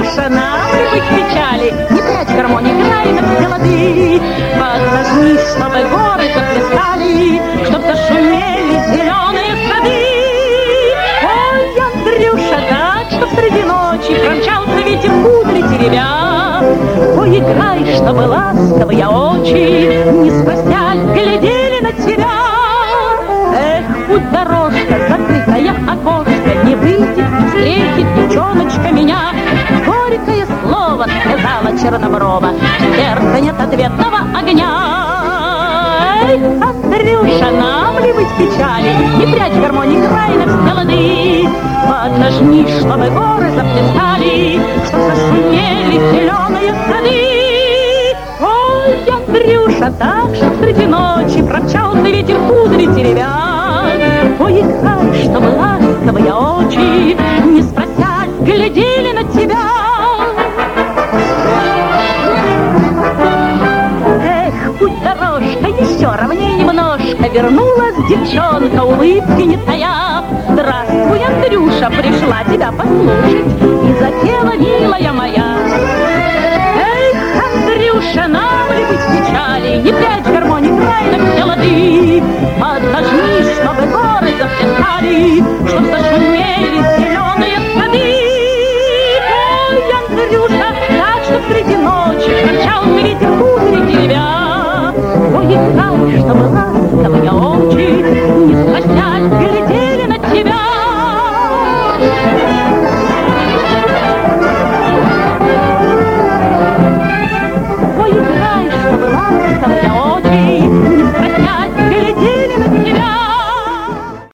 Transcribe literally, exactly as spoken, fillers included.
Андрюша, нам ли быть в печали? Не прячь гармонь, играй на все лады. Поднажми, чтобы горы заплясали, чтоб зашумели зеленые сады. Ой, Андрюша, так, чтоб среди ночи промчался ветер кудри теребя. Ой, играй, чтобы ласковые очи не спрося глядели на тебя. Эх, путь дорожка, закрытая окошко, не выйдет, не встретит девчоночка меня. Горькое слово сказала Черноброва, в сердце нет ответного огня. Эй, Андрюша, нам ли быть в печали? Не прячь гармонь, играй на все лады. Поднажми, чтобы горы заплясали, чтоб зашумели зеленые сады. Ой, Андрюша, так, чтоб среди ночи промчался ветер кудри теребя. Ой, играй, чтобы ласковые очи не спрося глядели на тебя. Эх, путь дорожка, еще ровнее немножко. Вернулась девчонка, улыбки не тая. Здравствуй, Андрюша, пришла тебя послушать и запела, милая моя. Эх, Андрюша, нам ли быть в печали? Не прячь гармонь, играй на все лады. Поднажми, чтобы горы заплясали, чтоб зашумели зеленые сады. Ой, Андрюша, так, чтоб среди ночи промчался ветер кудри теребя. Ой, играй, чтобы ласковые очи не спросят,